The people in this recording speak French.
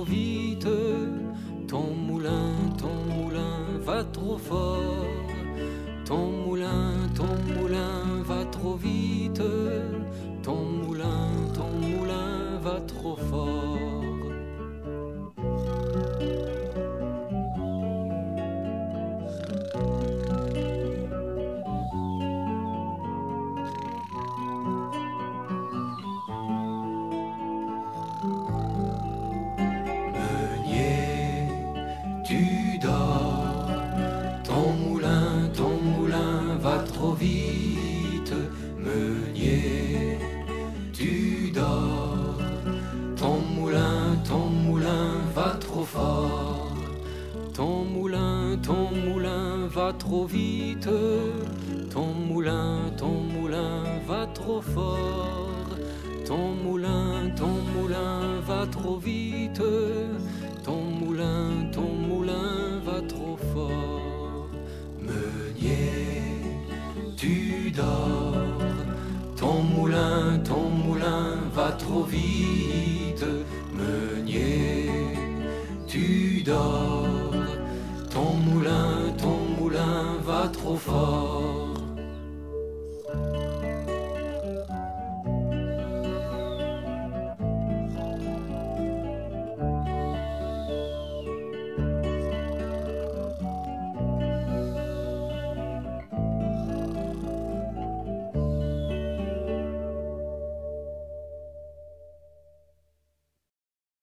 vite. Ton moulin va trop fort. Ton moulin va trop vite. Ton moulin va trop fort. Tu dors, ton moulin va trop vite. Meunier, tu dors, ton moulin va trop fort. Ton moulin va trop vite. Ton moulin va trop fort. Ton moulin va trop vite. Ton moulin va trop fort. Meunier, tu dors. Ton moulin va trop vite. Meunier, tu dors. Ton moulin va trop fort.